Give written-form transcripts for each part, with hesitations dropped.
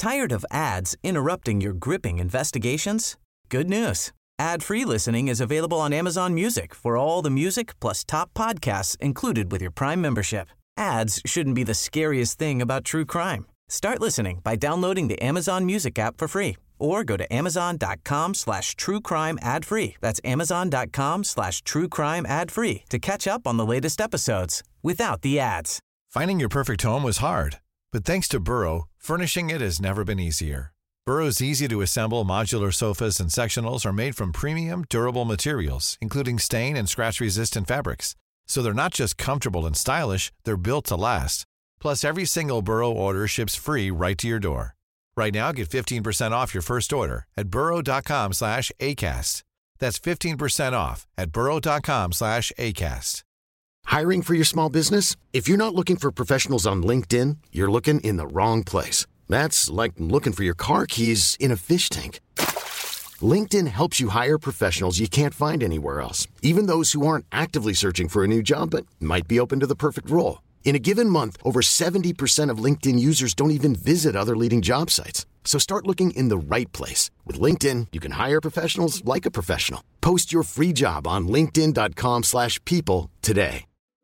Tired of ads interrupting your gripping investigations? Good news. Ad-free listening is available on Amazon Music for all the music plus top podcasts included with your Prime membership. Ads shouldn't be the scariest thing about true crime. Start listening by downloading the Amazon Music app for free or go to amazon.com/truecrime ad-free. That's amazon.com/truecrime ad-free to catch up on the latest episodes without the ads. Finding your perfect home was hard, but thanks to Burrow, furnishing it has never been easier. Burrow's easy-to-assemble modular sofas and sectionals are made from premium, durable materials, including stain and scratch-resistant fabrics. So they're not just comfortable and stylish, they're built to last. Plus, every single Burrow order ships free right to your door. Right now, get 15% off your first order at burrow.com/ACAST. That's 15% off at burrow.com/ACAST. Hiring for your small business? If you're not looking for professionals on LinkedIn, you're looking in the wrong place. That's like looking for your car keys in a fish tank. LinkedIn helps you hire professionals you can't find anywhere else, even those who aren't actively searching for a new job but might be open to the perfect role. In a given month, over 70% of LinkedIn users don't even visit other leading job sites. So start looking in the right place. With LinkedIn, you can hire professionals like a professional. Post your free job on linkedin.com/people today.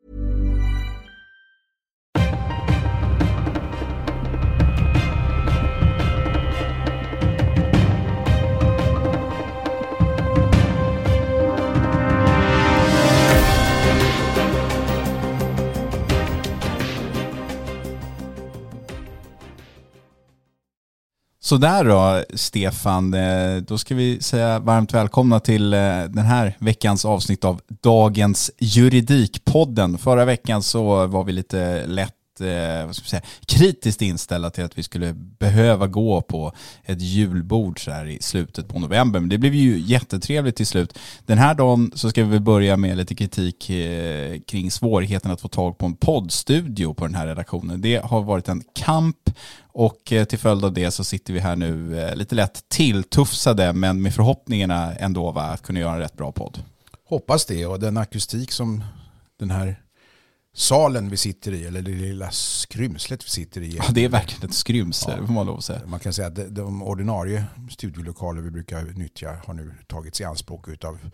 Så där då, Stefan, då ska vi säga varmt välkomna till den här veckans avsnitt av Dagens Juridikpodden. Förra veckan så var vi lite lätt kritiskt inställda till att vi skulle behöva gå på ett julbord så här i slutet på november. Men det blev ju jättetrevligt till slut. Den här dagen så ska vi börja med lite kritik kring svårigheten att få tag på en poddstudio på den här redaktionen. Det har varit en kamp och till följd av det så sitter vi här nu lite lätt tilltufsade men med förhoppningarna ändå att kunna göra en rätt bra podd. Hoppas det, och den akustik som den här salen vi sitter i, eller det lilla skrymslet vi sitter i. Ja, det är verkligen ett skrymsle, får man lov att säga. Man kan säga att de ordinarie studiolokaler vi brukar nyttja har nu tagits i anspråk av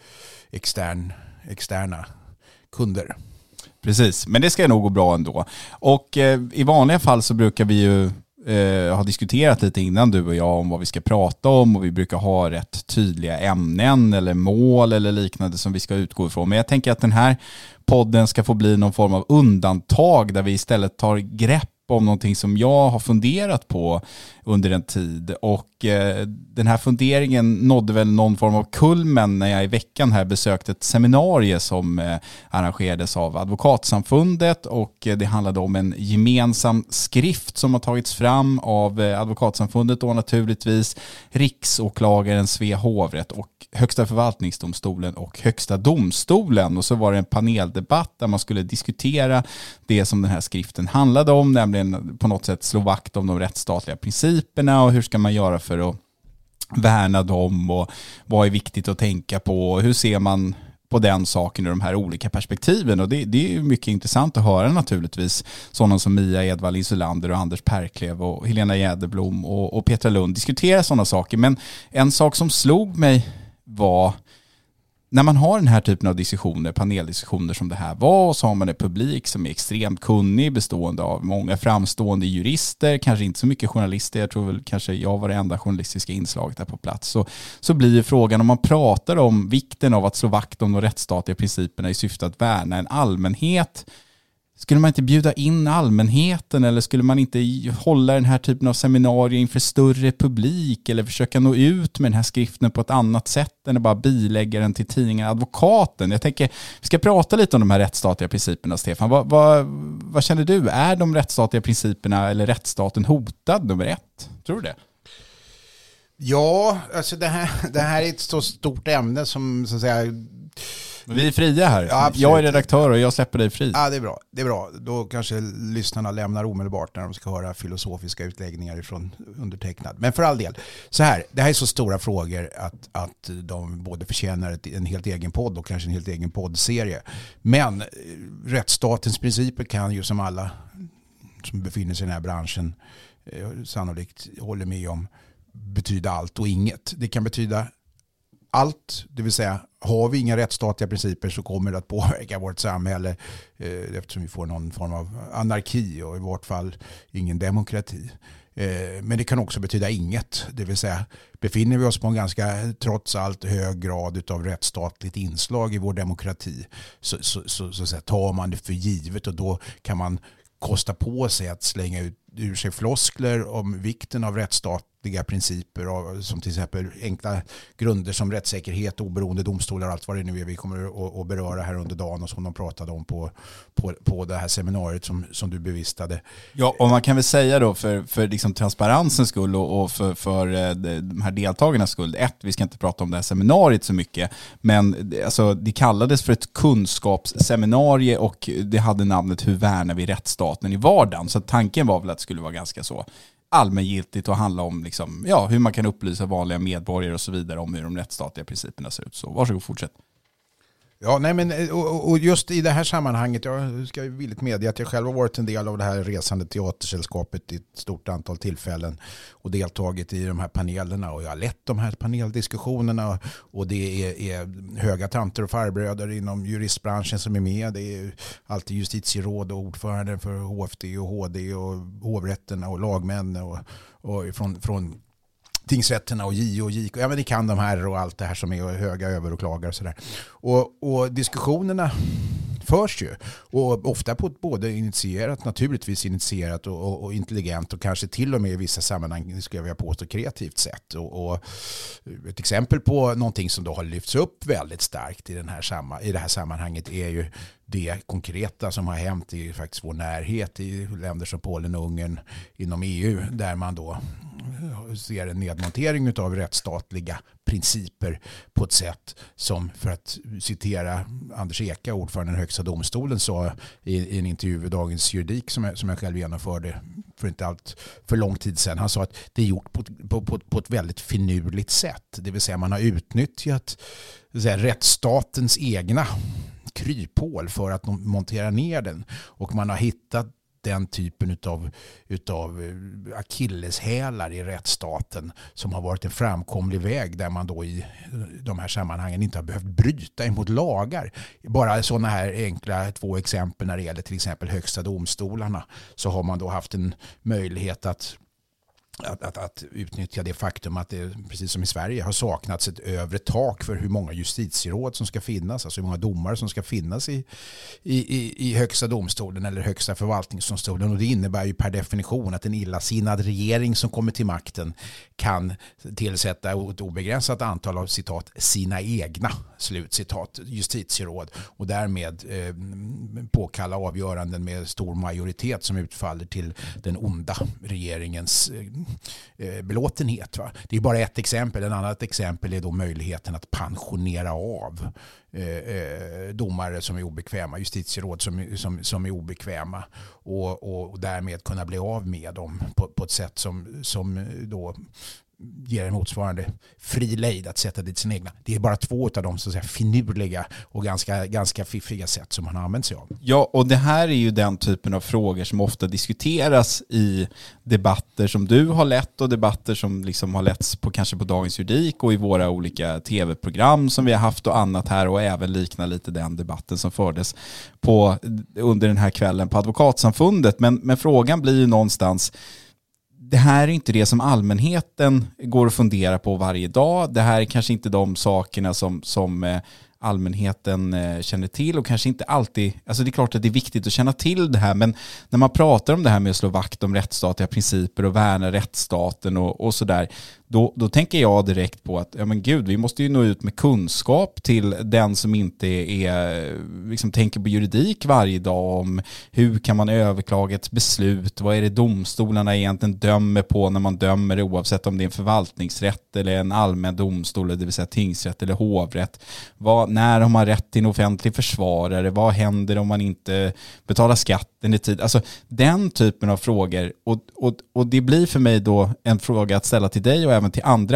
externa kunder. Precis, men det ska nog gå bra ändå. Och i vanliga fall så brukar vi ju har diskuterat lite innan du och jag om vad vi ska prata om, och vi brukar ha rätt tydliga ämnen eller mål eller liknande som vi ska utgå ifrån. Men jag tänker att den här podden ska få bli någon form av undantag där vi istället tar grepp om någonting som jag har funderat på under en tid, och den här funderingen nådde väl någon form av kulmen när jag i veckan här besökte ett seminarium som arrangerades av Advokatsamfundet, och det handlade om en gemensam skrift som har tagits fram av Advokatsamfundet och naturligtvis Riksåklagaren, Svea hovrätt och Högsta förvaltningsdomstolen och Högsta domstolen. Och så var det en paneldebatt där man skulle diskutera det som den här skriften handlade om, nämligen på något sätt slå vakt om de rättsstatliga principerna och hur ska man göra för att värna dem, och vad är viktigt att tänka på, och hur ser man på den saken i de här olika perspektiven. Och det är ju mycket intressant att höra naturligtvis sådana som Mia Edvall Insulander och Anders Perklev och Helena Jäderblom och Petra Lund diskutera sådana saker. Men en sak som slog mig var, när man har den här typen av diskussioner, paneldiskussioner som det här var, och så har man en publik som är extremt kunnig, bestående av många framstående jurister, kanske inte så mycket journalister, jag tror väl kanske jag var det enda journalistiska inslaget där på plats, så blir frågan, om man pratar om vikten av att slå vakt om de rättsstatliga principerna i syfte att värna en allmänhet, skulle man inte bjuda in allmänheten, eller skulle man inte hålla den här typen av seminarier inför större publik, eller försöka nå ut med den här skriften på ett annat sätt än att bara bilägga den till tidningen Advokaten? Jag tänker, vi ska prata lite om de här rättsstatliga principerna, Stefan. Vad känner du? Är de rättsstatliga principerna eller rättsstaten hotad, nummer ett? Tror du det? Ja, alltså det här är ett så stort ämne som så att säga... Vi är fria här. Ja, jag är redaktör och jag släpper dig fri. Ja, det är bra. Då kanske lyssnarna lämnar omedelbart när de ska höra filosofiska utläggningar ifrån undertecknad. Men för all del, så här, det här är så stora frågor att de både förtjänar en helt egen podd och kanske en helt egen poddserie. Men rättsstatens principer kan ju, som alla som befinner sig i den här branschen sannolikt håller med om, betyda allt och inget. Det kan betyda allt, det vill säga har vi inga rättsstatliga principer så kommer det att påverka vårt samhälle eftersom vi får någon form av anarki och i vart fall ingen demokrati. Men det kan också betyda inget, det vill säga befinner vi oss på en ganska trots allt hög grad av rättsstatligt inslag i vår demokrati så tar man det för givet och då kan man kosta på sig att slänga ur sig floskler om vikten av rättsstatliga principer som till exempel enkla grunder som rättssäkerhet, oberoende domstolar och allt vad det nu är vi kommer att beröra här under dagen och som de pratade om på det här seminariet som du bevistade. Ja, och man kan väl säga då för liksom transparensens skull och för de här deltagarnas skull, vi ska inte prata om det här seminariet så mycket, men alltså, det kallades för ett kunskapsseminarie och det hade namnet Hur värnar vi rättsstaten i vardagen? Så tanken var väl att det skulle vara ganska så allmängiltigt och handla om liksom, hur man kan upplysa vanliga medborgare och så vidare om hur de rättsstatliga principerna ser ut. Så varsågod, fortsätt. Ja, nej men och just i det här sammanhanget, jag ska ju villigt medge att jag själv har varit en del av det här resande teatersällskapet i ett stort antal tillfällen och deltagit i de här panelerna och jag har lett de här paneldiskussionerna och det är höga tanter och farbröder inom juristbranschen som är med. Det är alltid justitieråd och ordförande för HFD och HD och hovrätterna och lagmän och från tingsrätterna och JO och JK. Ja, men ni kan de här och allt det här som är höga överåklagare och sådär. Och diskussionerna förs ju. Och ofta på ett både naturligtvis initierat och intelligent och kanske till och med i vissa sammanhang skulle jag vilja påstå kreativt sätt. Och ett exempel på någonting som då har lyfts upp väldigt starkt i det här sammanhanget är ju det konkreta som har hänt i faktiskt vår närhet i länder som Polen och Ungern inom EU där man då ser en nedmontering av rättsstatliga principer på ett sätt som, för att citera Anders Eka, ordförande i Högsta domstolen, sa i en intervju i Dagens Juridik som jag själv genomförde för inte allt för lång tid sedan. Han sa att det är gjort på ett väldigt finurligt sätt. Det vill säga man har utnyttjat rättsstatens egna kryphål för att montera ner den och man har hittat den typen utav akilleshälar i rättsstaten som har varit en framkomlig väg där man då i de här sammanhangen inte har behövt bryta emot lagar. Bara sådana här enkla 2 exempel när det gäller till exempel högsta domstolarna så har man då haft en möjlighet att utnyttja det faktum att det, precis som i Sverige, har saknats ett övre tak för hur många justitieråd som ska finnas, alltså hur många domare som ska finnas i högsta domstolen eller högsta förvaltningsdomstolen. Och det innebär ju per definition att en illasinnad regering som kommer till makten kan tillsätta ett obegränsat antal av citat sina egna slutcitat justitieråd och därmed påkalla avgöranden med stor majoritet som utfaller till den onda regeringens belåtenhet. Va? Det är bara ett exempel. En annat exempel är då möjligheten att pensionera av domare som är obekväma, justitieråd som är obekväma och därmed kunna bli av med dem på ett sätt som då ger en motsvarande fri lejd att sätta dit sina egna. Det är bara 2 av de så att säga finurliga och ganska fiffiga sätt som man har använt sig av. Ja, och det här är ju den typen av frågor som ofta diskuteras i debatter som du har lett och debatter som liksom har letts kanske på Dagens Juridik och i våra olika tv-program som vi har haft och annat här och även liknar lite den debatten som fördes under den här kvällen på Advokatsamfundet. Men frågan blir ju någonstans, det här är inte det som allmänheten går och funderar på varje dag. Det här är kanske inte de sakerna som allmänheten känner till och kanske inte alltid, alltså det är klart att det är viktigt att känna till det här, men när man pratar om det här med att slå vakt om rättsstatliga principer och värna rättsstaten och sådär, då tänker jag direkt på att, ja men gud, vi måste ju nå ut med kunskap till den som inte liksom tänker på juridik varje dag om hur kan man överklaga ett beslut, vad är det domstolarna egentligen dömer på när man dömer oavsett om det är en förvaltningsrätt eller en allmän domstol, det vill säga tingsrätt eller hovrätt. När har man rätt till en offentlig försvarare? Vad händer om man inte betalar skatten i tid? Alltså den typen av frågor. Och det blir för mig då en fråga att ställa till dig och även till andra.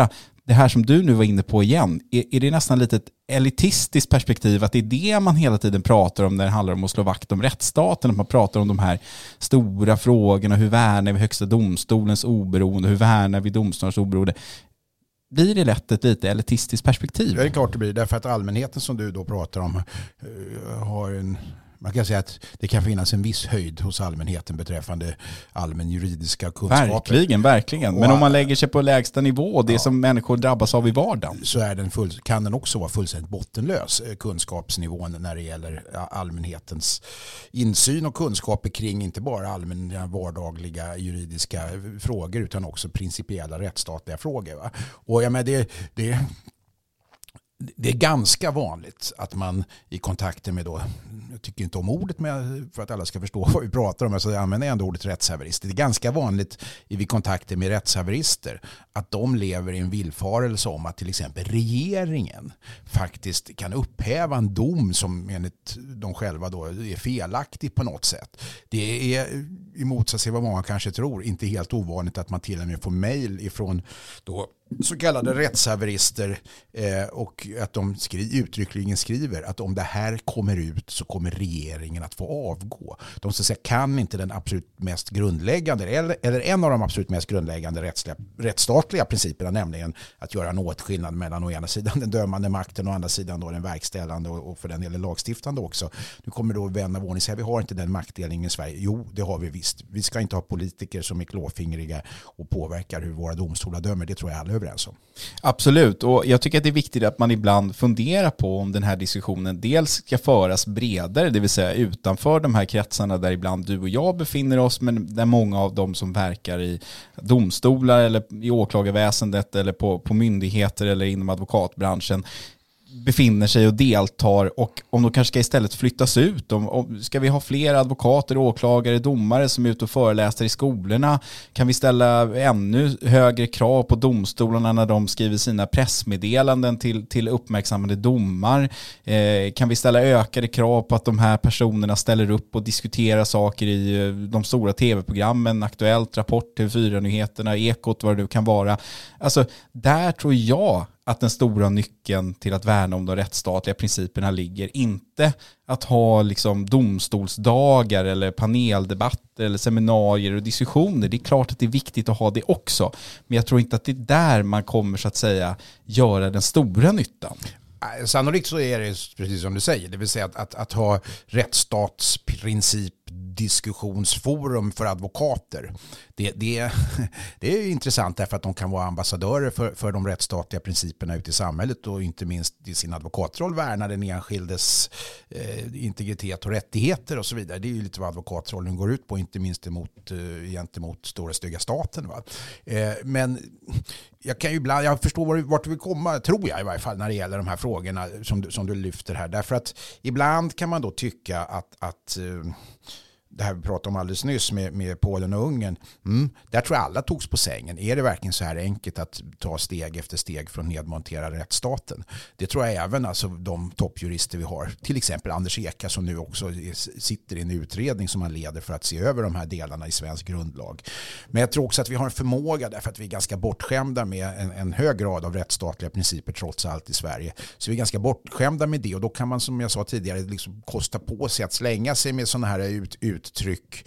det här som du nu var inne på igen, är det nästan lite ett elitistiskt perspektiv, att det är det man hela tiden pratar om när det handlar om att slå vakt om rättsstaten, att man pratar om de här stora frågorna, hur värnar vi högsta domstolens oberoende, hur värnar vi domstolens oberoende? Blir det lätt ett lite elitistiskt perspektiv? Det är klart det blir, därför att allmänheten som du då pratar om har en... Man kan säga att det kan finnas en viss höjd hos allmänheten beträffande allmän juridiska kunskaper. Verkligen. Men om man lägger sig på lägsta nivå, det som människor drabbas av i vardagen, så är kan den också vara fullständigt bottenlös, kunskapsnivån när det gäller allmänhetens insyn och kunskaper kring inte bara allmänna vardagliga juridiska frågor utan också principiella rättsstatliga frågor. Va? Och det är ganska vanligt att man i kontakter med då, jag tycker inte om ordet med, för att alla ska förstå vad vi pratar om, så jag använder ändå ordet rättshaverister. Det är ganska vanligt i kontakter med rättshaverister att de lever i en villfarelse om att till exempel regeringen faktiskt kan upphäva en dom som enligt de själva då är felaktig på något sätt. Det är i motsats till vad många kanske tror inte helt ovanligt att man till och med får mejl ifrån då så kallade rättshaverister och att de uttryckligen skriver att om det här kommer ut så kommer regeringen att få avgå. De så säga, kan inte den absolut mest grundläggande eller en av de absolut mest grundläggande rättsstatliga principerna, nämligen att göra en åtskillnad mellan å ena sidan den dömande makten och å andra sidan då den verkställande och för den delen lagstiftande också. Nu kommer då vän av ordning säga, vi har inte den maktdelningen i Sverige. Jo, det har vi visst. Vi ska inte ha politiker som är klåfingriga och påverkar hur våra domstolar dömer. Det tror jag alla överens om. Absolut, och jag tycker att det är viktigt att man ibland funderar på om den här diskussionen dels ska föras bredare, det vill säga utanför de här kretsarna där ibland du och jag befinner oss, men där många av dem som verkar i domstolar eller i åklagarväsendet eller på myndigheter eller inom advokatbranschen befinner sig och deltar, och om de kanske ska istället flyttas ut, ska vi ha fler advokater, åklagare, domare som är ute och föreläser i skolorna? Kan vi ställa ännu högre krav på domstolarna när de skriver sina pressmeddelanden till uppmärksammade domar? Kan vi ställa ökade krav på att de här personerna ställer upp och diskuterar saker i de stora tv-programmen, Aktuellt, Rapport, TV4-nyheterna, Ekot, vad det nu kan vara? Alltså, där tror jag att den stora nyckeln till att värna om de rättsstatliga principerna ligger. Inte att ha liksom domstolsdagar eller paneldebatter eller seminarier och diskussioner. Det är klart att det är viktigt att ha det också. Men jag tror inte att det är där man kommer så att säga göra den stora nyttan. Sannolikt så är det precis som du säger. Det vill säga att ha rättsstatsprincip diskussionsforum för advokater. Det är intressant därför att de kan vara ambassadörer för de rättsstatliga principerna ute i samhället och inte minst i sin advokatroll värna den enskildes integritet och rättigheter och så vidare. Det är ju lite vad advokatrollen går ut på, inte minst gentemot stora stygga staten. Va? Men jag förstår vart du vill komma, tror jag i varje fall, när det gäller de här frågorna som du lyfter här. Därför att ibland kan man då tycka att det här vi pratade om alldeles nyss med Polen och Ungern, där tror jag alla togs på sängen. Är det verkligen så här enkelt att ta steg efter steg från nedmontera rättsstaten? Det tror jag även alltså de toppjurister vi har, till exempel Anders Eka som nu också sitter i en utredning som han leder för att se över de här delarna i svensk grundlag. Men jag tror också att vi har en förmåga därför att vi är ganska bortskämda med en hög grad av rättsstatliga principer trots allt i Sverige. Så vi är ganska bortskämda med det och då kan man, som jag sa tidigare, liksom kosta på sig att slänga sig med sådana här uttryck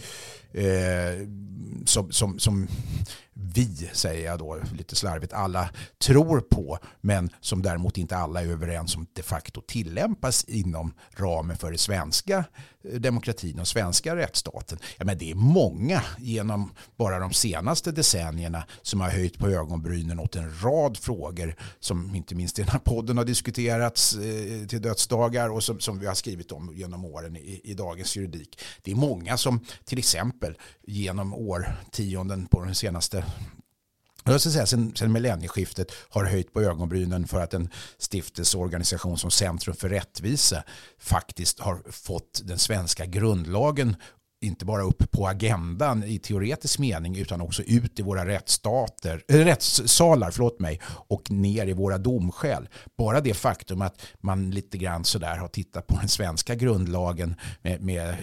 som vi, säger jag då lite slarvigt, alla tror på, men som däremot inte alla är överens om de facto tillämpas inom ramen för det svenska demokratin och svenska rättsstaten. Ja, men det är många genom bara de senaste decennierna som har höjt på ögonbrynen åt en rad frågor som inte minst i den här podden har diskuterats till dödsdagar och som vi har skrivit om genom åren i dagens juridik. Det är många som till exempel genom årtionden på den senaste, jag ska säga sen millennieskiftet, har höjt på ögonbrynen för att en stiftelseorganisation som Centrum för rättvisa faktiskt har fått den svenska grundlagen inte bara upp på agendan i teoretisk mening utan också ut i våra rättssalar och ner i våra domskäl. Bara det faktum att man lite grann sådär har tittat på den svenska grundlagen med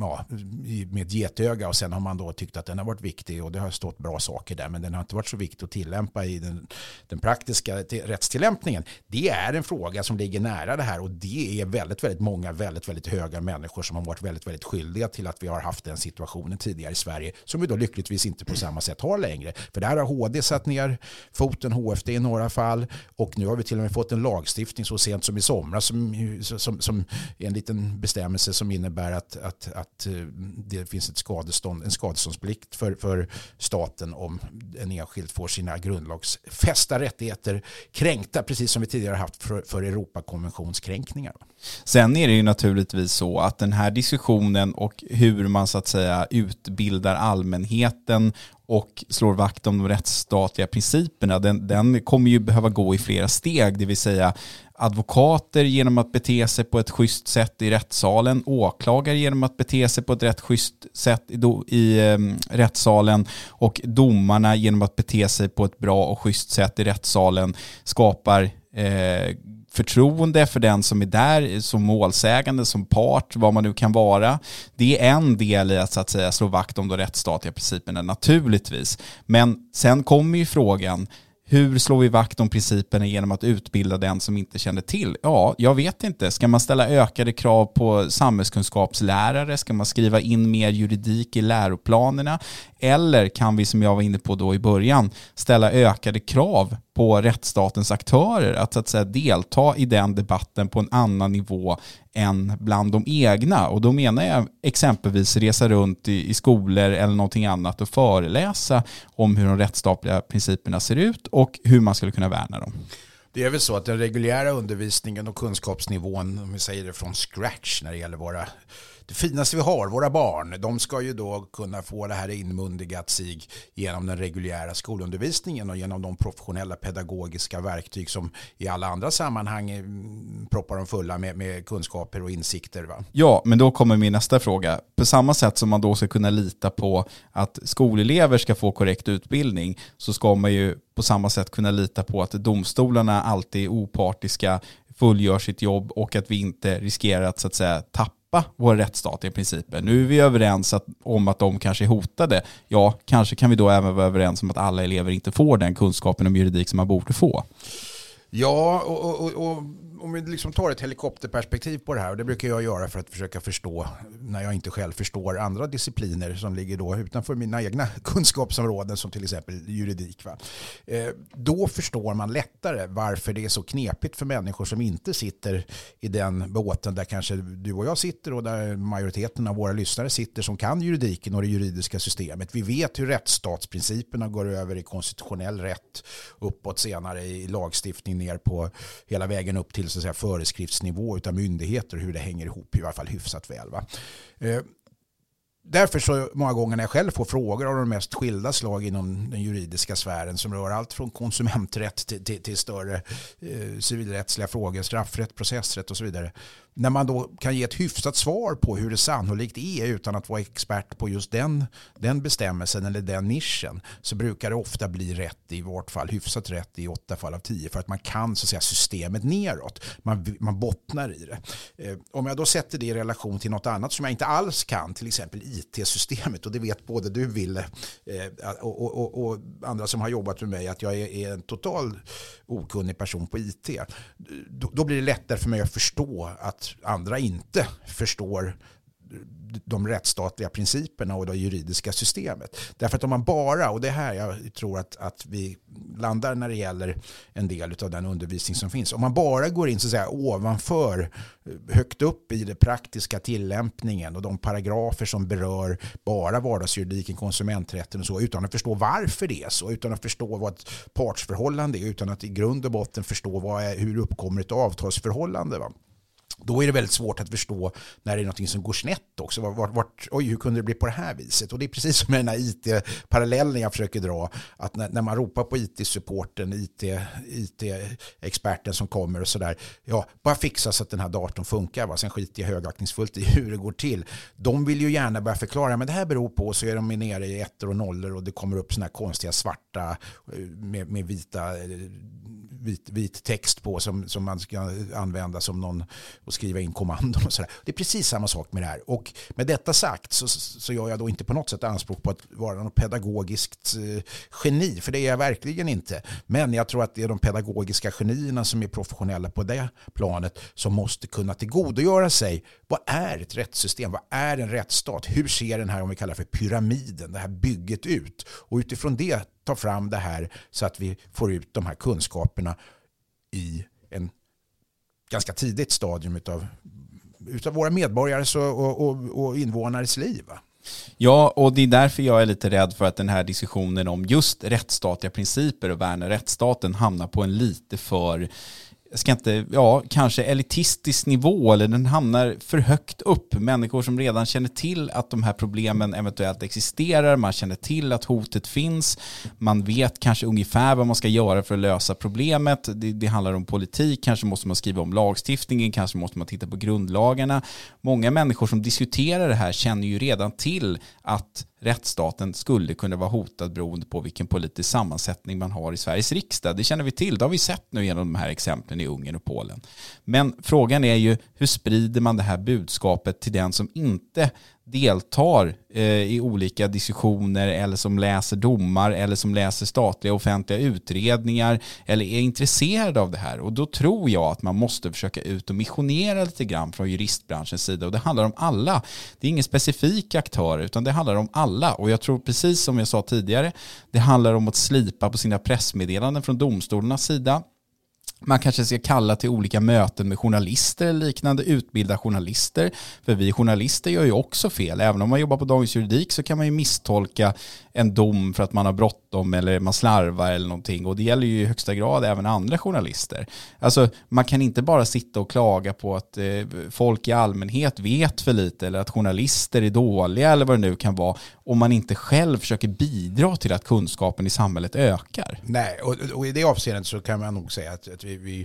ett getöga och sen har man då tyckt att den har varit viktig och det har stått bra saker där, men den har inte varit så viktig att tillämpa i den praktiska rättstillämpningen. Det är en fråga som ligger nära det här och det är väldigt, väldigt många väldigt, väldigt höga människor som har varit väldigt, väldigt skyldiga till att vi har haft den situationen tidigare i Sverige som vi då lyckligtvis inte på samma sätt har längre. För där har HD satt ner foten, HFD i några fall och nu har vi till och med fått en lagstiftning så sent som i somras som är en liten bestämmelse som innebär att det finns en skadeståndsplikt för staten om en enskild får sina grundlagsfästa rättigheter kränkta, precis som vi tidigare haft för Europakonventionskränkningar. Sen är det ju naturligtvis så att den här diskussionen och hur man så att säga utbildar allmänheten och slår vakt om de rättsstatliga principerna, den kommer ju behöva gå i flera steg, det vill säga advokater genom att bete sig på ett schysst sätt i rättssalen, åklagare genom att bete sig på ett rätt schysst sätt i rättssalen och domarna genom att bete sig på ett bra och schysst sätt i rättssalen skapar förtroende för den som är där som målsägande, som part, vad man nu kan vara. Det är en del i att, så att säga, slå vakt om de rättsstatliga principerna naturligtvis. Men sen kommer ju frågan, hur slår vi vakt om principerna genom att utbilda den som inte känner till? Ja, jag vet inte. Ska man ställa ökade krav på samhällskunskapslärare? Ska man skriva in mer juridik i läroplanerna? Eller kan vi, som jag var inne på då i början, ställa ökade krav på rättsstatens aktörer att, så att säga, delta i den debatten på en annan nivå än bland de egna? Och då menar jag exempelvis resa runt i skolor eller någonting annat och föreläsa om hur de rättsstatliga principerna ser ut och hur man skulle kunna värna dem. Det är väl så att den reguljära undervisningen och kunskapsnivån, om vi säger det från scratch när det gäller det finaste vi har, våra barn, de ska ju då kunna få det här inmundigat sig genom den reguljära skolundervisningen och genom de professionella pedagogiska verktyg som i alla andra sammanhang proppar de fulla med kunskaper och insikter. Va? Ja, men då kommer min nästa fråga. På samma sätt som man då ska kunna lita på att skolelever ska få korrekt utbildning, så ska man ju på samma sätt kunna lita på att domstolarna alltid är opartiska, fullgör sitt jobb och att vi inte riskerar att, så att säga, tappa våra rättsstatliga principer. Nu är vi överens om att de kanske är hotade. Ja, kanske kan vi då även vara överens om att alla elever inte får den kunskapen om juridik som man borde få. Ja, och om vi liksom tar ett helikopterperspektiv på det här, och det brukar jag göra för att försöka förstå när jag inte själv förstår andra discipliner som ligger då utanför mina egna kunskapsområden som till exempel juridik. Va? Då förstår man lättare varför det är så knepigt för människor som inte sitter i den båten där kanske du och jag sitter och där majoriteten av våra lyssnare sitter som kan juridiken och det juridiska systemet. Vi vet hur rättsstatsprinciperna går över i konstitutionell rätt, uppåt senare i lagstiftning ner på hela vägen upp till så att säga föreskriftsnivå utav myndigheter och hur det hänger ihop i alla fall hyfsat väl. Va? Därför så många gånger när jag själv får frågor av de mest skilda slag inom den juridiska sfären som rör allt från konsumenträtt till större civilrättsliga frågor, straffrätt, processrätt och så vidare. När man då kan ge ett hyfsat svar på hur det sannolikt är utan att vara expert på just den bestämmelsen eller den nischen, så brukar det ofta bli rätt, i vart fall hyfsat rätt i 8 fall av 10, för att man kan så att säga systemet neråt. Man bottnar i det. Om jag då sätter det i relation till något annat som jag inte alls kan, till exempel IT-systemet, och det vet både du, Ville, och andra som har jobbat med mig, att jag är en total okunnig person på IT. Då blir det lättare för mig att förstå att andra inte förstår de rättsstatliga principerna och det juridiska systemet. Därför att om man bara, och det här jag tror att vi landar när det gäller en del av den undervisning som finns, om man bara går in så att säga ovanför, högt upp i det praktiska tillämpningen och de paragrafer som berör bara vardagsjuridiken, konsumenträtten och så, utan att förstå varför det är så, utan att förstå vad ett partsförhållande är, utan att i grund och botten förstå hur uppkommer ett avtalsförhållande, va? Då är det väldigt svårt att förstå när det är något som går snett också. Oj, hur kunde det bli på det här viset? Och det är precis som med den här IT-parallellen jag försöker dra. Att när man ropar på IT-supporten, IT-experten som kommer och sådär. Ja, bara fixa så att den här datorn funkar. Va? Sen skiter jag högaktningsfullt i hur det går till. De vill ju gärna börja förklara, men det här beror på, så är de nere i 1 och 0 och det kommer upp såna här konstiga svarta med vit text på som man ska använda som någon och skriva in kommandon och sådär. Det är precis samma sak med det här. Och med detta sagt så gör jag då inte på något sätt anspråk på att vara något pedagogiskt geni, för det är jag verkligen inte. Men jag tror att det är de pedagogiska genierna som är professionella på det planet som måste kunna tillgodogöra sig vad är ett rättssystem, vad är en rättsstat, hur ser den här, om vi kallar för pyramiden, det här bygget ut, och utifrån det ta fram det här så att vi får ut de här kunskaperna i en ganska tidigt stadium utav våra medborgares och invånares liv. Va? Ja, och det är därför jag är lite rädd för att den här diskussionen om just rättsstatliga principer och värna rättsstaten hamnar på en lite för, kanske elitistisk nivå, eller den hamnar för högt upp. Människor som redan känner till att de här problemen eventuellt existerar, man känner till att hotet finns, man vet kanske ungefär vad man ska göra för att lösa problemet. Det handlar om politik, kanske måste man skriva om lagstiftningen, kanske måste man titta på grundlagarna. Många människor som diskuterar det här känner ju redan till att rättsstaten skulle kunna vara hotad beroende på vilken politisk sammansättning man har i Sveriges riksdag. Det känner vi till. Det har vi sett nu genom de här exemplen i Ungern och Polen. Men frågan är ju, hur sprider man det här budskapet till den som inte deltar i olika diskussioner, eller som läser domar, eller som läser statliga offentliga utredningar, eller är intresserad av det här. Och då tror jag att man måste försöka ut och missionera lite grann från juristbranschens sida. Och det handlar om alla. Det är ingen specifik aktör, utan det handlar om alla. Och jag tror, precis som jag sa tidigare, det handlar om att slipa på sina pressmeddelanden från domstolarnas sida. Man kanske ska kalla till olika möten med journalister eller liknande, utbilda journalister. För vi journalister gör ju också fel. Även om man jobbar på Dagens Juridik så kan man ju misstolka en dom för att man har bråttom eller man slarvar eller någonting. Och det gäller ju i högsta grad även andra journalister. Alltså, man kan inte bara sitta och klaga på att folk i allmänhet vet för lite, eller att journalister är dåliga eller vad det nu kan vara, om man inte själv försöker bidra till att kunskapen i samhället ökar. Nej, och i det avseendet så kan man nog säga att vi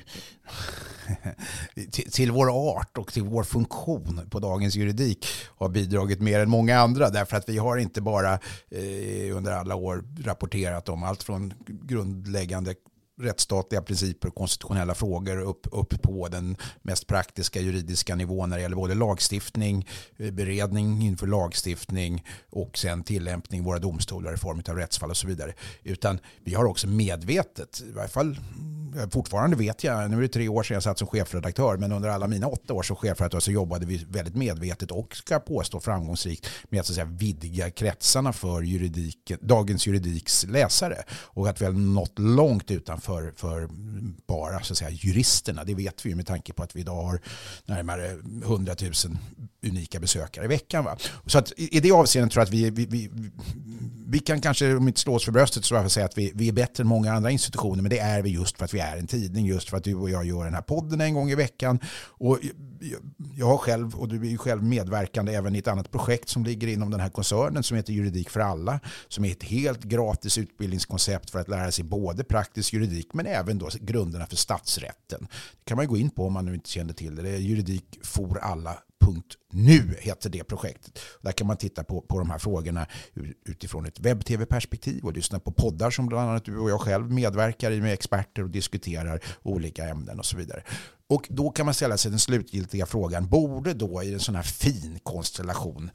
till vår art och till vår funktion på Dagens Juridik har bidragit mer än många andra, därför att vi har inte bara under alla år rapporterat om allt från grundläggande rättsstatliga principer och konstitutionella frågor upp på den mest praktiska juridiska nivån när det gäller både lagstiftning, beredning inför lagstiftning och sen tillämpning i våra domstolar i form av rättsfall och så vidare. Utan vi har också medvetet, i varje fall fortfarande vet jag, nu är det 3 år sedan jag satt som chefredaktör, men under alla mina 8 år som chefredaktör så jobbade vi väldigt medvetet och, ska påstå, framgångsrikt med att, så att säga, vidga kretsarna för Dagens Juridiks läsare, och att vi har nått långt utanför för bara, så att säga, juristerna. Det vet vi ju med tanke på att vi idag har närmare 100 000 unika besökare i veckan. Va? Så att i det avseendet tror jag att vi kan kanske, om inte slå oss för bröstet, så jag säga att vi är bättre än många andra institutioner, men det är vi just för att vi är en tidning, just för att du och jag gör den här podden en gång i veckan. Och jag har själv, och du är ju själv medverkande även i ett annat projekt som ligger inom den här koncernen som heter Juridik för alla, som är ett helt gratis utbildningskoncept för att lära sig både praktisk juridik men även då grunderna för statsrätten. Det kan man gå in på om man nu inte känner till det. Det är juridikforalla.nu heter det projektet. Där kan man titta på de här frågorna utifrån ett webb-tv-perspektiv och lyssna på poddar som bland annat du och jag själv medverkar i med experter och diskuterar olika ämnen och så vidare. Och då kan man ställa sig den slutgiltiga frågan, borde då i en sån här fin konstellation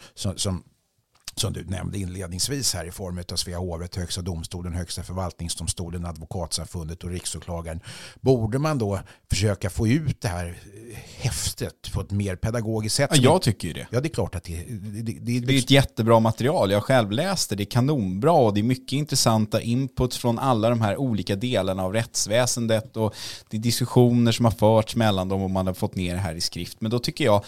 som du nämnde inledningsvis här i form av Svea hovrätt, Högsta domstolen, Högsta förvaltningsdomstolen, Advokatsamfundet och Riksåklagaren, borde man då försöka få ut det här häftet på ett mer pedagogiskt sätt? Ja, jag tycker ju det. Ja, det är klart att det är ett jättebra material. Jag själv läste det, kanonbra, och det är mycket intressanta inputs från alla de här olika delarna av rättsväsendet, och det är diskussioner som har förts mellan dem och man har fått ner det här i skrift. Men då tycker jag,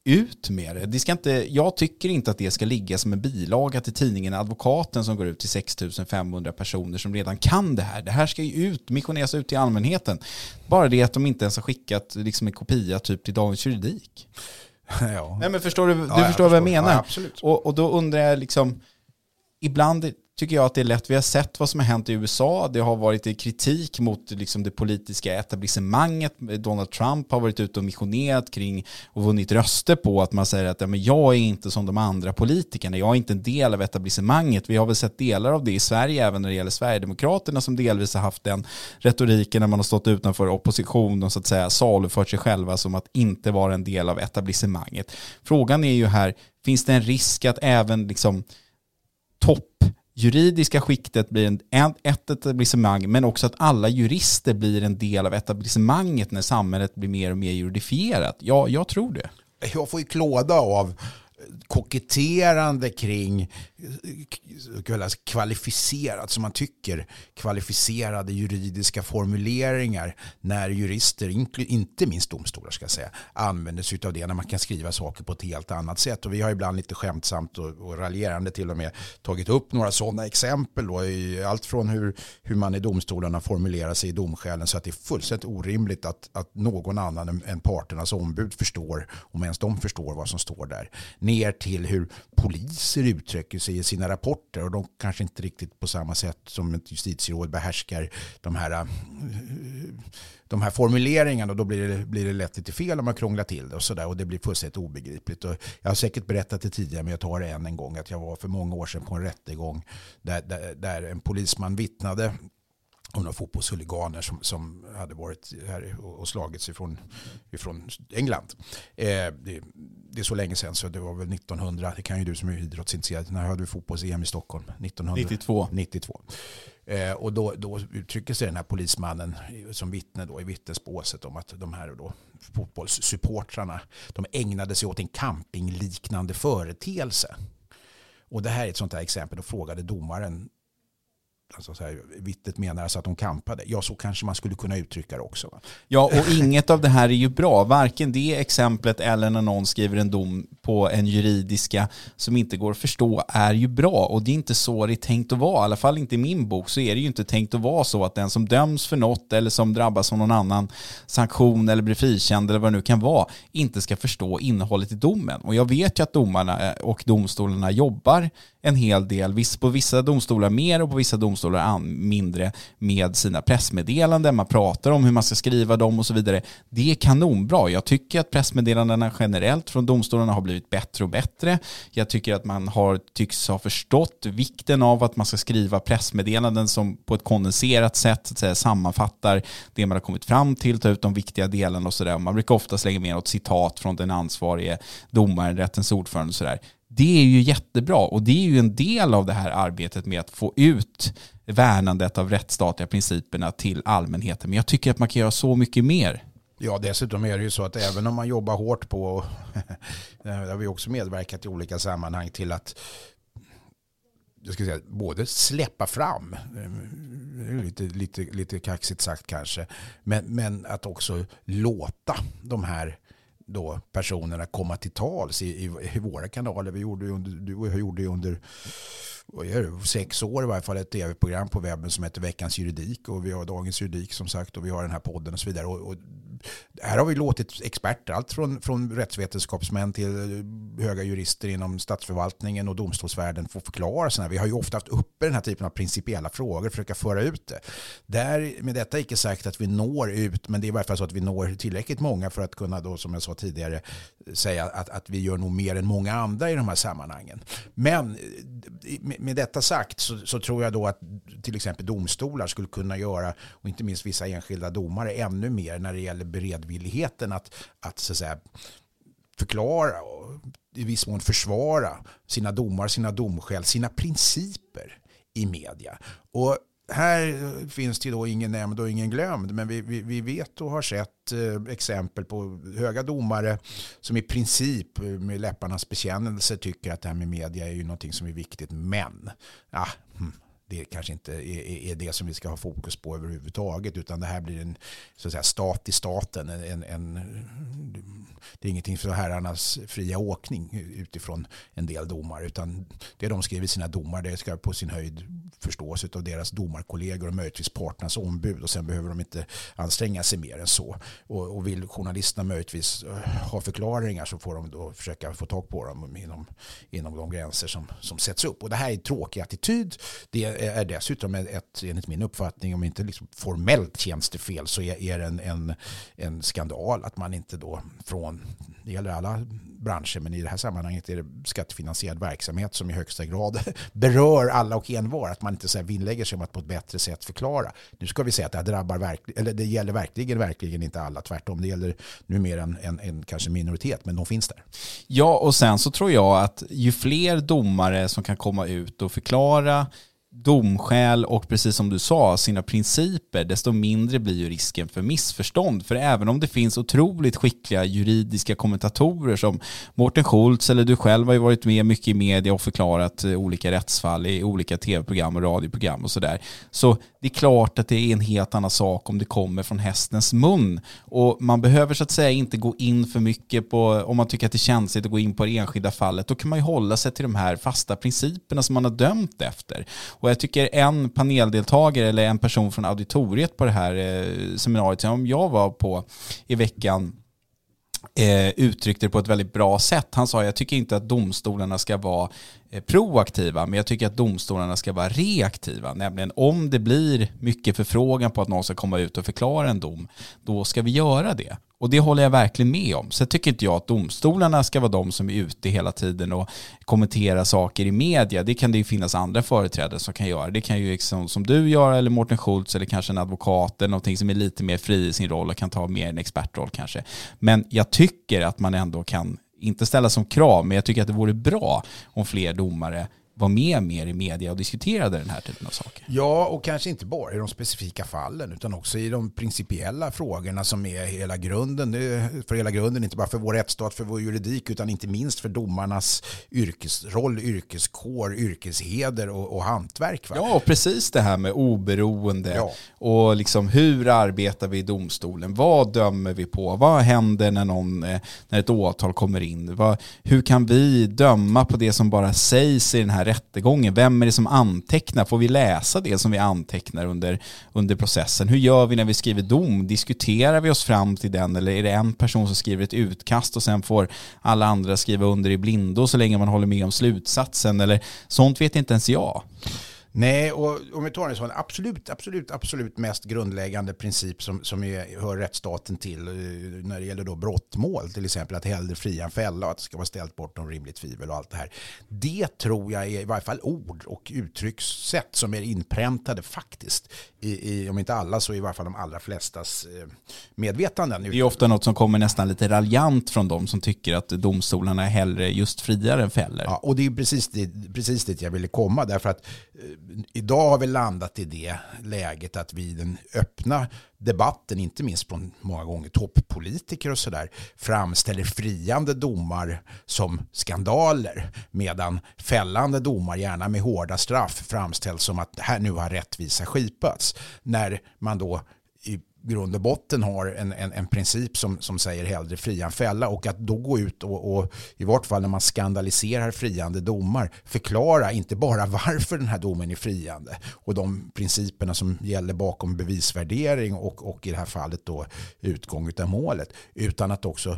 ut med det. Jag tycker inte att det ska ligga som en bilaga till tidningen Advokaten som går ut till 6 500 personer som redan kan det här. Det här ska ju ut, missioneras ut till allmänheten. Bara det att de inte ens har skickat liksom en kopia typ till Dagens Juridik. Ja. Nej, men förstår du vad jag menar? Ja, absolut. Och då undrar jag liksom, ibland tycker jag att det är lätt. Vi har sett vad som har hänt i USA. Det har varit kritik mot liksom det politiska etablissemanget. Donald Trump har varit ute och missionerat kring och vunnit röster på att man säger att ja, men jag är inte som de andra politikerna. Jag är inte en del av etablissemanget. Vi har väl sett delar av det i Sverige även när det gäller Sverigedemokraterna som delvis har haft den retoriken när man har stått utanför opposition och så att säga salufört sig själva som att inte vara en del av etablissemanget. Frågan är ju här, finns det en risk att även liksom juridiska skiktet blir ett etablissemang, men också att alla jurister blir en del av etablissemanget när samhället blir mer och mer juridifierat. Ja, jag tror det. Jag får ju klåda av koketterande kring kvalificerat, som man tycker, kvalificerade juridiska formuleringar när jurister, inte minst domstolar ska jag säga, använder sig av det när man kan skriva saker på ett helt annat sätt. Och vi har ibland lite skämtsamt och raljerande till och med tagit upp några sådana exempel då, i allt från hur man i domstolarna formulerar sig i domskälen så att det är fullständigt orimligt att någon annan än parternas ombud förstår, om ens de förstår vad som står där, ner till hur poliser uttrycker sig i sina rapporter, och de kanske inte riktigt på samma sätt som ett justitieråd behärskar de här formuleringarna, och då blir det lätt lite fel om man krånglar till det och sådär, och det blir fullständigt obegripligt. Och jag har säkert berättat det tidigare, men jag tar det en gång, att jag var för många år sedan på en rättegång där en polisman vittnade om några fotbollshuliganer som hade varit här och slagits ifrån England. Det är så länge sedan, så det var väl 1900, det kan ju du som är idrottsintresserad, när hade vi fotbolls-EM i Stockholm? 1992. Och då uttrycker sig den här polismannen som vittne då i vittnesbåset om att de här då fotbollssupportrarna, de ägnade sig åt en campingliknande företeelse. Och det här är ett sånt här exempel. Då frågade domaren, alltså så här, vittnet menar alltså att de kampade. Ja, så kanske man skulle kunna uttrycka det också. Va? Ja, och inget av det här är ju bra. Varken det exemplet eller när någon skriver en dom på en juridiska som inte går att förstå är ju bra. Och det är inte så det är tänkt att vara. I alla fall inte i min bok så är det ju inte tänkt att vara så att den som döms för något eller som drabbas av någon annan sanktion eller blir frikänd eller vad det nu kan vara inte ska förstå innehållet i domen. Och jag vet ju att domarna och domstolarna jobbar en hel del. På vissa domstolar mer och på vissa domstolar mindre med sina pressmeddelanden. Man pratar om hur man ska skriva dem och så vidare. Det är kanonbra. Jag tycker att pressmeddelandena generellt från domstolarna har blivit bättre och bättre. Jag tycker att man tycks ha förstått vikten av att man ska skriva pressmeddelanden som på ett kondenserat sätt så att säga, sammanfattar det man har kommit fram till, ta ut de viktiga delarna och sådär. Man brukar ofta slänga med något citat från den ansvarige domaren, rättens ordförande och sådär. Det är ju jättebra, och det är ju en del av det här arbetet med att få ut värnandet av rättsstatliga principerna till allmänheten. Men jag tycker att man kan göra så mycket mer. Ja, dessutom är det ju så att även om man jobbar hårt på, det har vi också medverkat i olika sammanhang till att jag ska säga, både släppa fram, lite kaxigt sagt kanske, men att också låta de här då personerna komma till tals i våra kanaler. Du gjorde ju under 6 år i varje fall ett tv-program på webben som heter Veckans juridik, och vi har Dagens juridik som sagt, och vi har den här podden och så vidare, och här har vi låtit experter, allt från rättsvetenskapsmän till höga jurister inom statsförvaltningen och domstolsvärlden få förklara sådana. Vi har ju ofta haft uppe den här typen av principiella frågor, försöka föra ut det. Med detta inte sagt att vi når ut, men det är i varje fall så att vi når tillräckligt många för att kunna då, som jag sa tidigare, säga att vi gör nog mer än många andra i de här sammanhangen. Men med detta sagt så tror jag då att till exempel domstolar skulle kunna göra, och inte minst vissa enskilda domare, ännu mer när det gäller beredvilligheten att så att säga förklara och i viss mån försvara sina domar, sina domskäl, sina principer i media. Och här finns det då ingen nämnd och ingen glömd, men vi vet och har sett exempel på höga domare som i princip med läpparnas bekännelse tycker att det här med media är ju någonting som är viktigt, men det kanske inte är det som vi ska ha fokus på överhuvudtaget, utan det här blir en så att säga stat i staten, det är ingenting för herrarnas fria åkning utifrån en del domar, utan det de skriver i sina domar, det ska på sin höjd förstås av deras domarkollegor och möjligtvis parternas ombud, och sen behöver de inte anstränga sig mer än så. Och vill journalisterna möjligtvis ha förklaringar, så får de då försöka få tag på dem inom de gränser som sätts upp. Och det här är en tråkig attityd. Det är dessutom enligt min uppfattning, om inte liksom formellt tjänstefel, så är det en skandal att man inte då det gäller alla branscher, men i det här sammanhanget är det skattefinansierad verksamhet som i högsta grad berör alla och envar, att man inte så här vinnlägger sig om att på ett bättre sätt förklara. Nu ska vi säga att det här drabbar det gäller verkligen inte alla, tvärtom, det gäller nu mer en kanske minoritet, men de finns där. Ja, och sen så tror jag att ju fler domare som kan komma ut och förklara domskäl och precis som du sa sina principer, desto mindre blir ju risken för missförstånd. För även om det finns otroligt skickliga juridiska kommentatorer som Mårten Schultz eller du själv har ju varit med mycket i media och förklarat olika rättsfall i olika tv-program och radioprogram och sådär, så det är klart att det är en helt annan sak om det kommer från hästens mun, och man behöver så att säga inte gå in för mycket på, om man tycker att det är känsligt att gå in på det enskilda fallet, då kan man ju hålla sig till de här fasta principerna som man har dömt efter. Och jag tycker en paneldeltagare eller en person från auditoriet på det här seminariet som jag var på i veckan uttryckte det på ett väldigt bra sätt. Han sa, jag tycker inte att domstolarna ska vara proaktiva, men jag tycker att domstolarna ska vara reaktiva. Nämligen om det blir mycket förfrågan på att någon ska komma ut och förklara en dom, då ska vi göra det. Och det håller jag verkligen med om. Så tycker inte jag att domstolarna ska vara de som är ute hela tiden och kommenterar saker i media. Det kan det ju finnas andra företrädare som kan göra. Det kan ju liksom, som du gör, eller Mårten Schultz, eller kanske en advokat eller någonting som är lite mer fri i sin roll och kan ta mer en expertroll kanske. Men jag tycker att man ändå kan, inte ställa som krav, men jag tycker att det vore bra om fler domare var med mer i media och diskuterade den här typen av saker. Ja, och kanske inte bara i de specifika fallen, utan också i de principiella frågorna som är hela grunden. För hela grunden, inte bara för vår rättsstat, för vår juridik, utan inte minst för domarnas yrkesroll, yrkeskår, yrkesheder och hantverk. Va? Ja, och precis det här med oberoende och liksom hur arbetar vi i domstolen? Vad dömer vi på? Vad händer när ett åtal kommer in? Hur kan vi döma på det som bara sägs i den här rättegången? Vem är det som antecknar? Får vi läsa det som vi antecknar under processen? Hur gör vi när vi skriver dom? Diskuterar vi oss fram till den, eller är det en person som skriver ett utkast och sen får alla andra skriva under i blindo så länge man håller med om slutsatsen? Eller sånt vet inte ens jag. Nej, och om vi tar en sån absolut mest grundläggande princip som hör rättsstaten till när det gäller då brottmål, till exempel att hellre fria än fälla och att det ska vara ställt bortom rimligt tvivel och allt det här. Det tror jag är i varje fall ord och uttryckssätt som är inpräntade faktiskt i om inte alla så i varje fall de allra flestas medvetanden. Det är ofta något som kommer nästan lite raljant från dem som tycker att domstolarna är hellre just friare än fäller. Ja, och det är precis dit jag ville komma, därför att idag har vi landat i det läget att vi i den öppna debatten, inte minst från många gånger toppolitiker och sådär, framställer friande domar som skandaler, medan fällande domar, gärna med hårda straff, framställs som att här nu har rättvisa skipats. När man då i grund och botten har en princip som säger hellre fria än fälla, och att då gå ut och i vart fall när man skandaliserar friande domar förklara inte bara varför den här domen är friande och de principerna som gäller bakom bevisvärdering och i det här fallet då utgång utav målet, utan att också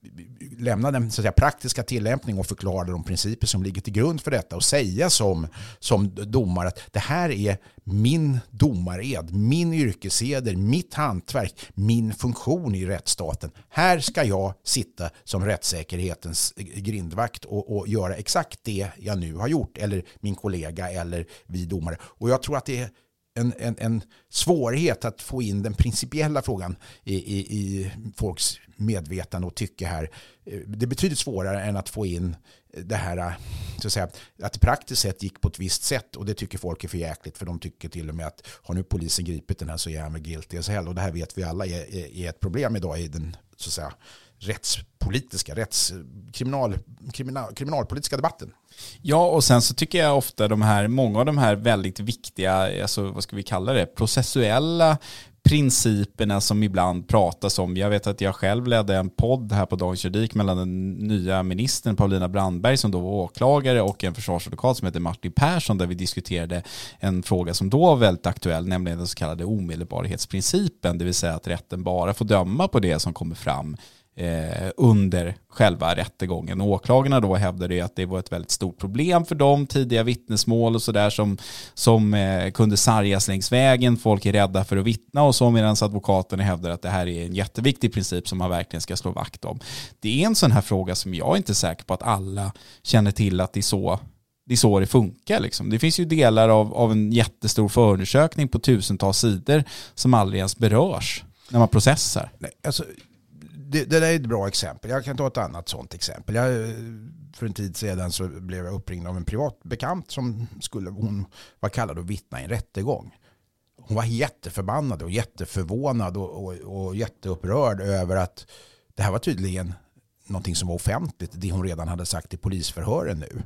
lämna den så att säga praktiska tillämpning och förklara de principer som ligger till grund för detta och säga som domare att det här är min domared, min yrkesheder, mitt hantverk, min funktion i rättsstaten. Här ska jag sitta som rättssäkerhetens grindvakt och göra exakt det jag nu har gjort, eller min kollega eller vi domare. Och jag tror att det är en svårighet att få in den principiella frågan i folks medvetande och tycke här. Det är betydligt svårare än att få in det här så att säga, att det praktiskt sett gick på ett visst sätt, och det tycker folk är för jäkligt, för de tycker till och med att har nu polisen gripit den här så är han väl guilty as hell, och det här vet vi alla är ett problem idag i den så att säga kriminalpolitiska debatten. Ja, och sen så tycker jag ofta många av de här väldigt viktiga, alltså vad ska vi kalla det, processuella principerna som ibland pratas om. Jag vet att jag själv ledde en podd här på Dagens Juridik mellan den nya ministern Paulina Brandberg som då var åklagare och en försvarsadvokat som heter Martin Persson, där vi diskuterade en fråga som då var väldigt aktuell, nämligen den så kallade omedelbarhetsprincipen, det vill säga att rätten bara får döma på det som kommer fram under själva rättegången. Åklagarna då hävdade att det var ett väldigt stort problem för dem, tidiga vittnesmål och sådär som kunde sargas längs vägen, folk är rädda för att vittna och så, medan advokaterna hävdar att det här är en jätteviktig princip som man verkligen ska slå vakt om. Det är en sån här fråga som jag är inte säker på att alla känner till att det är så det funkar. Liksom. Det finns ju delar av en jättestor förundersökning på tusentals sidor som aldrig ens berörs när man processar. Nej, alltså det där är ett bra exempel. Jag kan ta ett annat sånt exempel. För en tid sedan så blev jag uppringd av en privat bekant som hon var kallad att vittna i en rättegång. Hon var jätteförbannad och jätteförvånad och jätteupprörd över att det här var tydligen någonting som var offentligt, det hon redan hade sagt i polisförhören nu.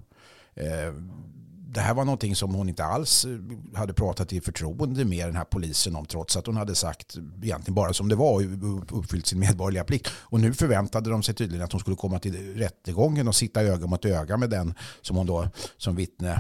Det här var någonting som hon inte alls hade pratat i förtroende med den här polisen om, trots att hon hade sagt egentligen bara som det var och uppfyllt sin medborgerliga plikt. Och nu förväntade de sig tydligen att hon skulle komma till rättegången och sitta öga mot öga med den som hon då som vittne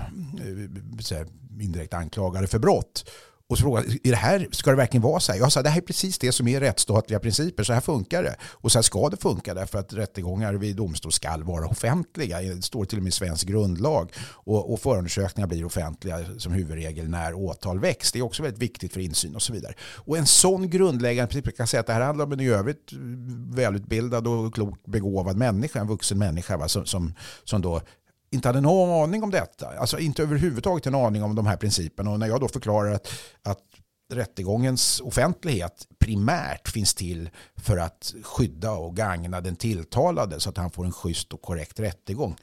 indirekt anklagade för brott. Och så frågade, ska det verkligen vara så här? Jag sa, det här är precis det som är rättsstatliga principer, så här funkar det. Och så här ska det funka, därför att rättegångar vid domstol ska vara offentliga. Det står till och med i svensk grundlag. Och förundersökningar blir offentliga som huvudregel när åtal väcks. Det är också väldigt viktigt för insyn och så vidare. Och en sån grundläggande princip, jag kan säga att det här handlar om en i övrigt välutbildad och klok begåvad människa, en vuxen människa, va, som då inte hade någon aning om detta. Alltså inte överhuvudtaget en aning om de här principerna. Och när jag då förklarar att rättegångens offentlighet primärt finns till för att skydda och gagna den tilltalade så att han får en schysst och korrekt rättegång.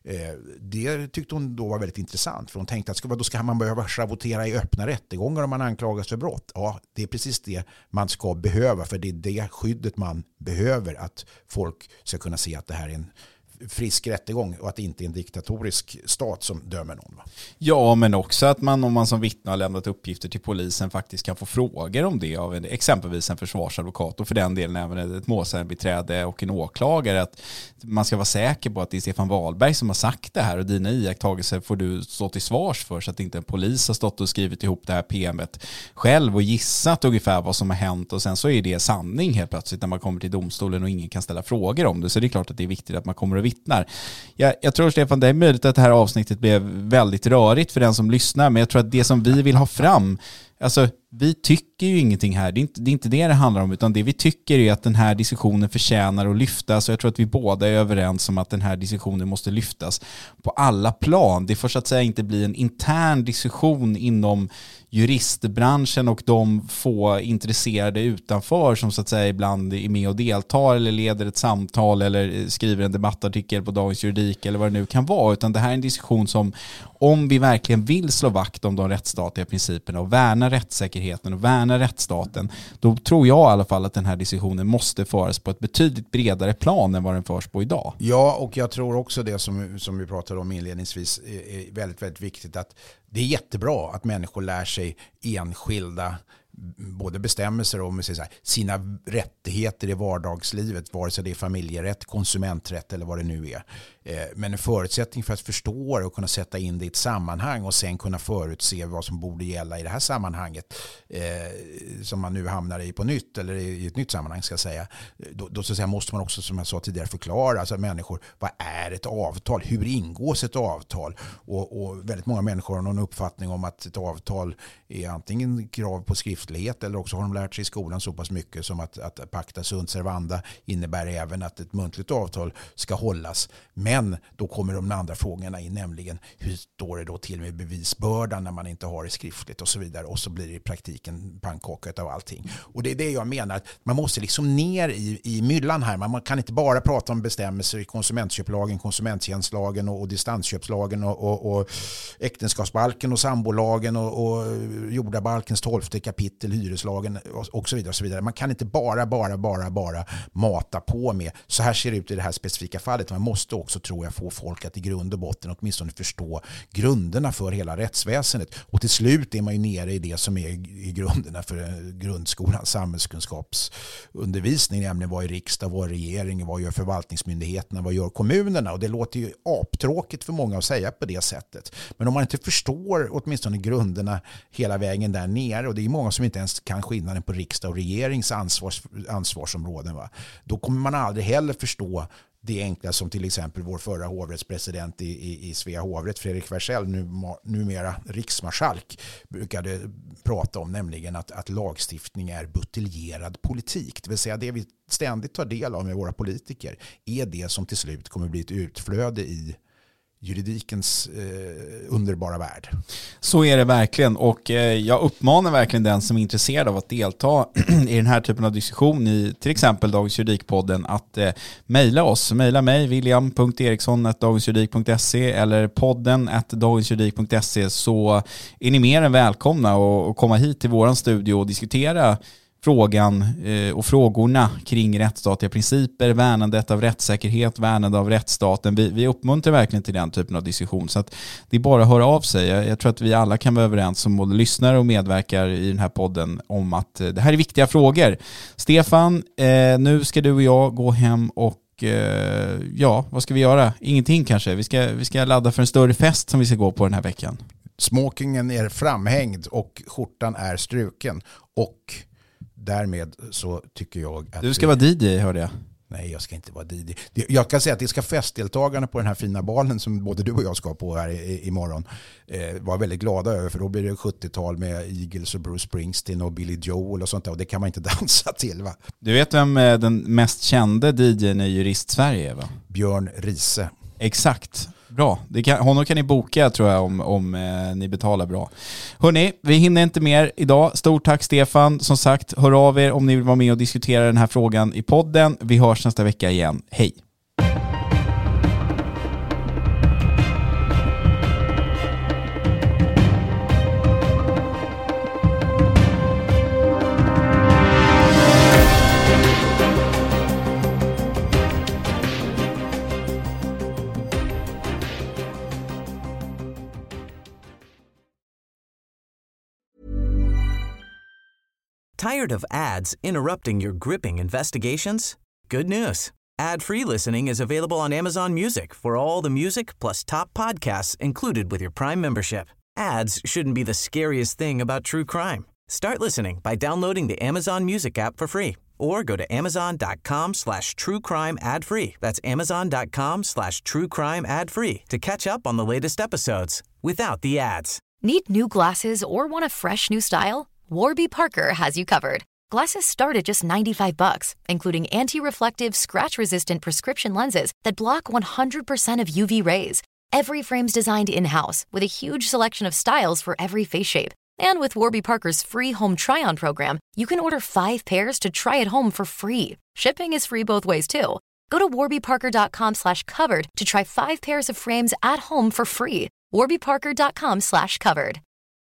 Det tyckte hon då var väldigt intressant. För hon tänkte att då ska man behöva sabotera i öppna rättegångar om man anklagas för brott. Ja, det är precis det man ska behöva, för det är det skyddet man behöver, att folk ska kunna se att det här är en frisk rättegång och att det inte är en diktatorisk stat som dömer någon. Va? Ja, men också att om man som vittne har lämnat uppgifter till polisen faktiskt kan få frågor om det av exempelvis en försvarsadvokat, och för den delen även ett målsägandebiträde och en åklagare, att man ska vara säker på att det är Stefan Wahlberg som har sagt det här och dina iakttagelser får du stå till svars för, så att inte en polis har stått och skrivit ihop det här PM:et själv och gissat ungefär vad som har hänt, och sen så är det sanning helt plötsligt när man kommer till domstolen och ingen kan ställa frågor om det. Så det är klart att det är viktigt att man kommer och vittnar. Jag tror, Stefan, det är möjligt att det här avsnittet blev väldigt rörigt för den som lyssnar, men jag tror att det som vi vill ha fram, alltså vi tycker ju ingenting här, det är inte det handlar om, utan det vi tycker är att den här diskussionen förtjänar att lyftas, och jag tror att vi båda är överens om att den här diskussionen måste lyftas på alla plan. Det får så att säga inte bli en intern diskussion inom juristbranschen och de få intresserade utanför som så att säga ibland är med och deltar eller leder ett samtal eller skriver en debattartikel på Dagens Juridik eller vad det nu kan vara, utan det här är en diskussion som, om vi verkligen vill slå vakt om de rättsstatliga principerna och värna rättssäkerheten och värna rättsstaten, då tror jag i alla fall att den här diskussionen måste föras på ett betydligt bredare plan än vad den förs på idag. Ja, och jag tror också det som vi pratade om inledningsvis är väldigt, väldigt viktigt, att det är jättebra att människor lär sig enskilda både bestämmelser om sina rättigheter i vardagslivet, vare sig det är familjerätt, konsumenträtt eller vad det nu är. Men en förutsättning för att förstå det och kunna sätta in det i ett sammanhang och sen kunna förutse vad som borde gälla i det här sammanhanget som man nu hamnar i på nytt, eller i ett nytt sammanhang ska jag säga. Då så att säga, måste man också, som jag sa tidigare, förklara alltså människor, vad är ett avtal? Hur ingås ett avtal? Och väldigt många människor har någon uppfattning om att ett avtal är antingen krav på skriftlighet, eller också har de lärt sig i skolan så pass mycket som att pacta sunt servanda innebär även att ett muntligt avtal ska hållas. Men då kommer de andra frågorna in, nämligen hur står det då till med bevisbördan när man inte har det skriftligt och så vidare, och så blir det i praktiken pannkakat av allting. Och det är det jag menar, att man måste liksom ner i myllan här. Man kan inte bara prata om bestämmelser i konsumentköplagen, konsumenttjänstlagen och distansköpslagen och äktenskapsbalken och sambolagen och jordabalkens 12:e kapitel kapitel, hyreslagen och så vidare. Och så vidare. Man kan inte bara mata på med så här ser det ut i det här specifika fallet. Man måste också, tror jag, få folk att i grund och botten åtminstone förstå grunderna för hela rättsväsendet. Och till slut är man ju nere i det som är i grunderna för grundskolans samhällskunskapsundervisning, nämligen vad är riksdag, vad är regering, vad gör förvaltningsmyndigheterna, vad gör kommunerna. Och det låter ju aptråkigt för många att säga på det sättet. Men om man inte förstår åtminstone grunderna hela vägen där nere, och det är många som inte ens kan skillnaden på riksdag och regerings ansvarsområden, va? Då kommer man aldrig heller förstå det enkla som till exempel vår förra hovrättspresident i Svea hovrätt, Fredrik Wersäll, numera riksmarskalk, brukade prata om, nämligen att lagstiftning är buteljerad politik. Det vill säga det vi ständigt tar del av med våra politiker är det som till slut kommer bli ett utflöde i juridikens underbara värld. Så är det verkligen, och jag uppmanar verkligen den som är intresserad av att delta i den här typen av diskussion i till exempel Dagens Juridikpodden att mejla oss. Mejla mig, william.eriksson@dagensjuridik.se eller podden@dagensjuridik.se, så är ni mer än välkomna och komma hit till våran studio och diskutera frågan och frågorna kring rättsstatliga principer, värnandet av rättssäkerhet, värnandet av rättsstaten. Vi uppmuntrar verkligen till den typen av diskussion, så att det är bara att höra av sig. Jag tror att vi alla kan vara överens som både lyssnar och medverkar i den här podden om att det här är viktiga frågor. Stefan, nu ska du och jag gå hem och vad ska vi göra? Ingenting kanske. Vi ska ladda för en större fest som vi ska gå på den här veckan. Smokingen är framhängd och skjortan är struken, och därmed så tycker jag att... Du ska vara DJ, hörde jag. Nej, jag ska inte vara DJ. Jag kan säga att det ska festdeltagarna på den här fina balen som både du och jag ska på här imorgon var väldigt glada över, för då blir det 70-tal med Eagles och Bruce Springsteen och Billy Joel och sånt där, och det kan man inte dansa till, va? Du vet vem den mest kände DJn i Jurist-Sverige, va? Björn Riese. Exakt. Bra. Honom kan ni boka, tror jag, om ni betalar bra. Hörrni, vi hinner inte mer idag. Stort tack, Stefan. Som sagt, hör av er om ni vill vara med och diskutera den här frågan i podden. Vi hörs nästa vecka igen. Hej! Tired of ads interrupting your gripping investigations? Good news. Ad-free listening is available on Amazon Music for all the music plus top podcasts included with your Prime membership. Ads shouldn't be the scariest thing about true crime. Start listening by downloading the Amazon Music app for free or go to amazon.com/truecrime ad-free. That's amazon.com/truecrime ad-free to catch up on the latest episodes without the ads. Need new glasses or want a fresh new style? Warby Parker has you covered. Glasses start at just $95, including anti-reflective, scratch-resistant prescription lenses that block 100% of UV rays. Every frame's designed in-house with a huge selection of styles for every face shape. And with Warby Parker's free home try-on program, you can order 5 pairs to try at home for free. Shipping is free both ways, too. Go to warbyparker.com/covered to try 5 pairs of frames at home for free. warbyparker.com/covered.